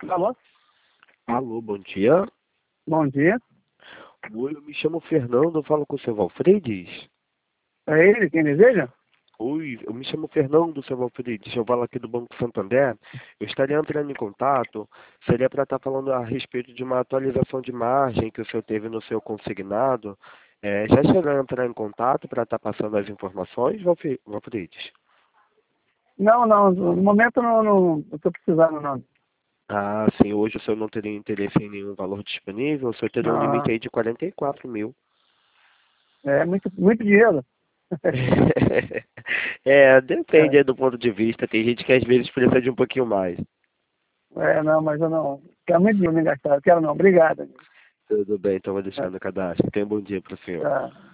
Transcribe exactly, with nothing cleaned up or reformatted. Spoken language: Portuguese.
Alô? Alô, bom dia. Bom dia. Oi, eu me chamo Fernando, eu falo com o seu Valfrides. É ele quem deseja? Oi, eu me chamo Fernando, seu Valfrides, eu falo aqui do Banco Santander. Eu estaria entrando em contato, seria para estar falando a respeito de uma atualização de margem que o senhor teve no seu consignado. É, já chegou a entrar em contato para estar passando as informações, Valfri- Valfrides? Não, não, no momento não, não estou precisando, não. Ah, sim, hoje o senhor não teria interesse em nenhum valor disponível, o senhor teria um limite Não, aí de quarenta e quatro mil. é muito, muito dinheiro. É, depende É, aí do ponto de vista. Tem gente que às vezes precisa de um pouquinho mais. é, não, mas eu não. Quero muito dinheiro me gastar. Eu quero não. Obrigado. Tudo bem, então vou É, deixar no cadastro. Tenha um bom dia para o senhor. tá.